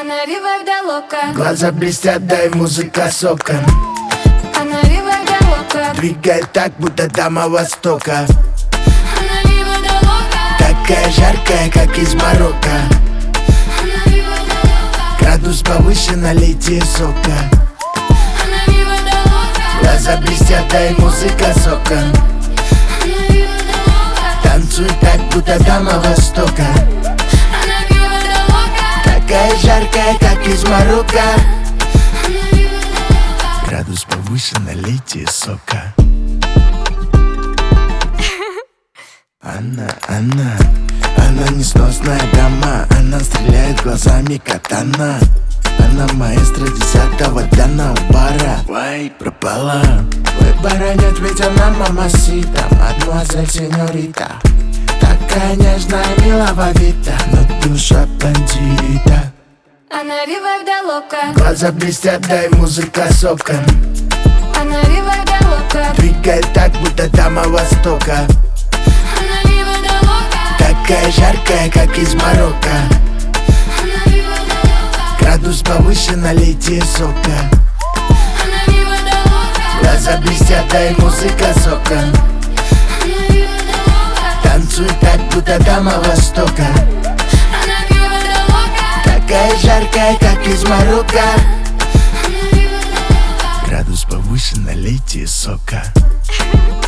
Она вива лока. Глаза блестят, дай музыка сока. Она вива лока. Двигает так, будто дама Востока. Она вива лока. Такая жаркая, как из Марокко. Она вива лока. Градус повыше, налейте сока. Она вива лока. Глаза блестят, дай музыка сока. Она вива лока. Танцуй так, будто дама Востока. Она вива лока. Такая жаркая, как из Марокко. Она вива лока. Градус повыше, налейте сока. Она несносная дама. Она стреляет глазами катана. Она маэстро 10-го дана у бара. Вай, пропала. Выбора нет, ведь она мамасита. Мадемуазель сеньорита. Такая нежная, милого вида, но душа бандита. Она вива лока. Глаза блестят, дай музыка сока. Она вива лока. Двигает так, будто дама Востока. Она вива лока. Такая жаркая, как из Марокко. Она вива лока. Градус повыше, налейте сока. Она вива лока. Глаза блестят, дай музыка сока. Она вива лока. Танцуй так, будто дама Востока. Она вива лока. Такая жаркая, как из Марокко. Она вива лока. Градус повыше, налейте сока.